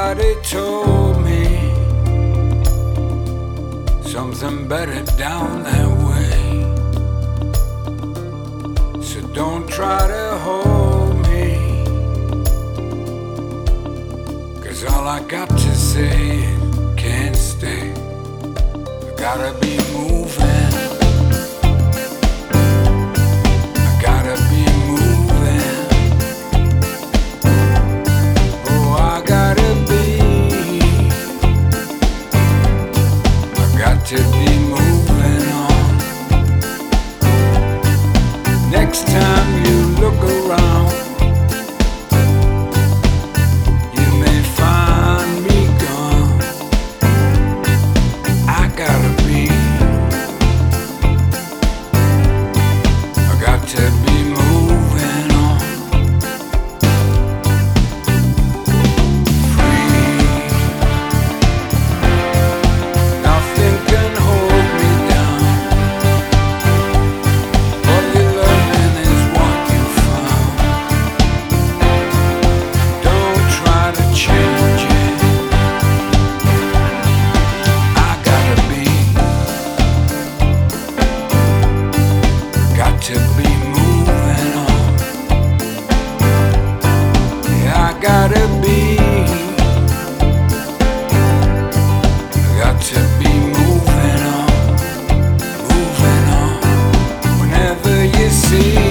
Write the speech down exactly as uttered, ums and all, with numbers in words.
Somebody told me something better down that way. So don't try to hold me, 'cause all I got to say can't stay. I gotta be moving, I gotta be moving. Oh, I gotta be, I got to be moving on. Next time you look around, you may find me gone. I gotta be, I got to be moving on. Free, nothing can hold me down. All you're learning is what you found. Don't try to change it. I gotta be, got to be moving on. Yeah, I gotta be, got to be moving on, moving on. Whenever you see